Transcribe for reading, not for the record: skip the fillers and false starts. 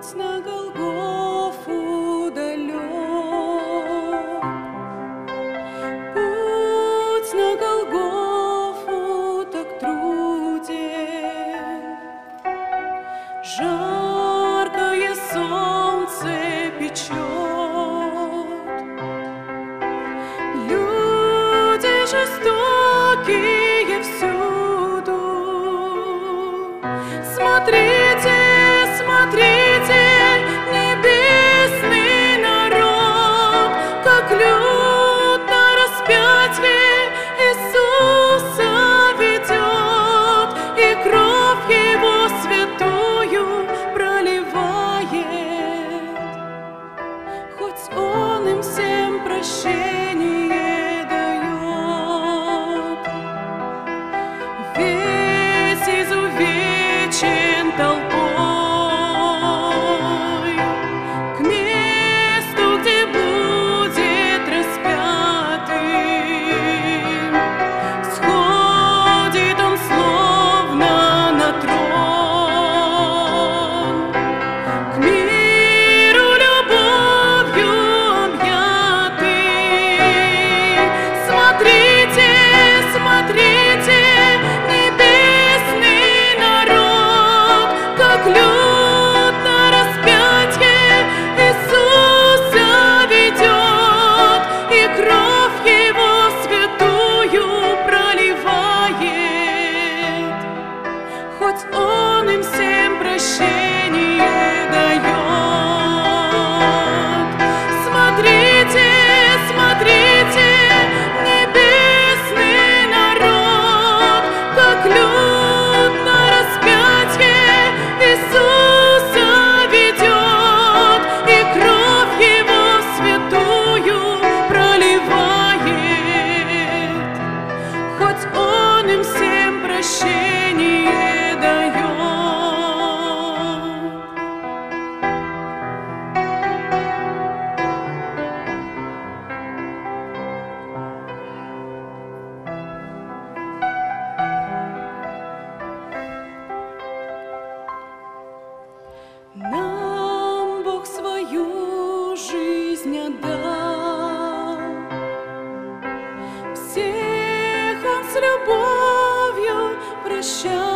Путь на Голгофу далек, путь на Голгофу так труден. Жаркое солнце печет, люди жестокие всюду. Смотрите, смотрите, небесный народ, как лют на распятие Иисуса ведет, и кровь Его святую проливает. Хоть Он им всем прощение дает, весь изувечен толпой, к месту, где будет распятым, сходит Он словно на трон, к миру любовью объятый. Смотрите, смотрите, небесный народ, как лют на распятие Иисуса ведет, и кровь Его святую проливает. Хоть Он им всем прощение дает. Смотрите, смотрите, небесный народ, как лют на распятие Иисуса ведет, и кровь Его святую проливает. Хоть Он им всем прощение дает. Нам Бог свою жизнь отдал, всех Он с любовью прощал.